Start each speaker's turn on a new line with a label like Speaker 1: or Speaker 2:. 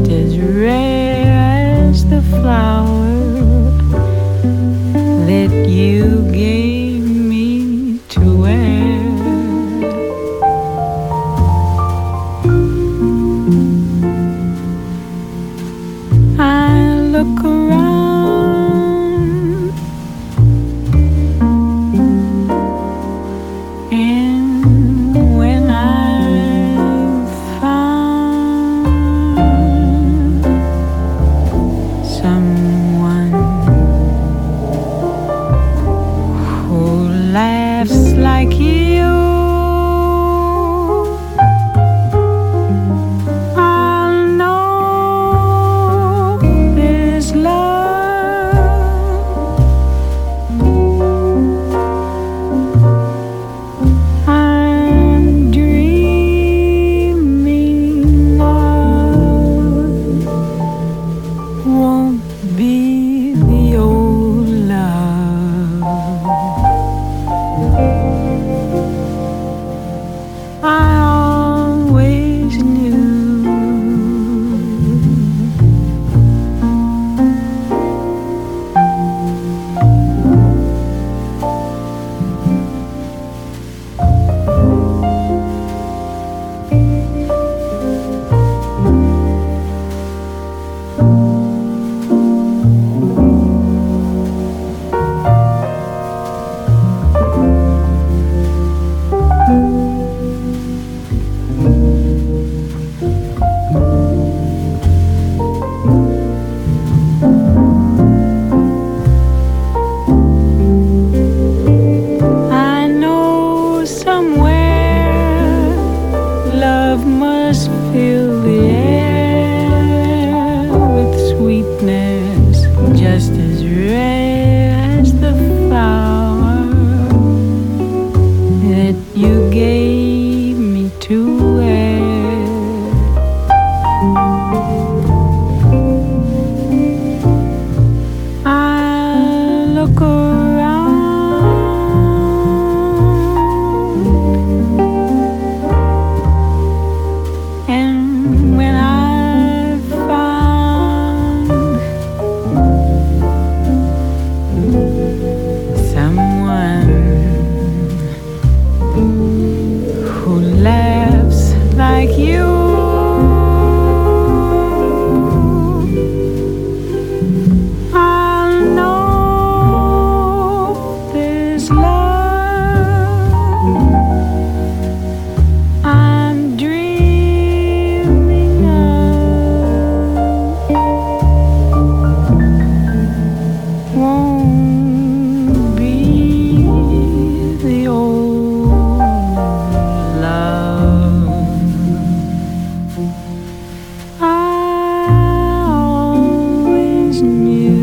Speaker 1: as rare as the flower that you gave me to wear. I look around and when I found someone who laughs like you, I'll know there's love. I'm dreaming of won't be the old love I always knew. I know somewhere love must fill the air with sweetness just as rare as the flower that you gave me to wear. I look around and when I found someone who laughs like you, I'll know there's love. I'm dreaming of won't be the old love I always knew.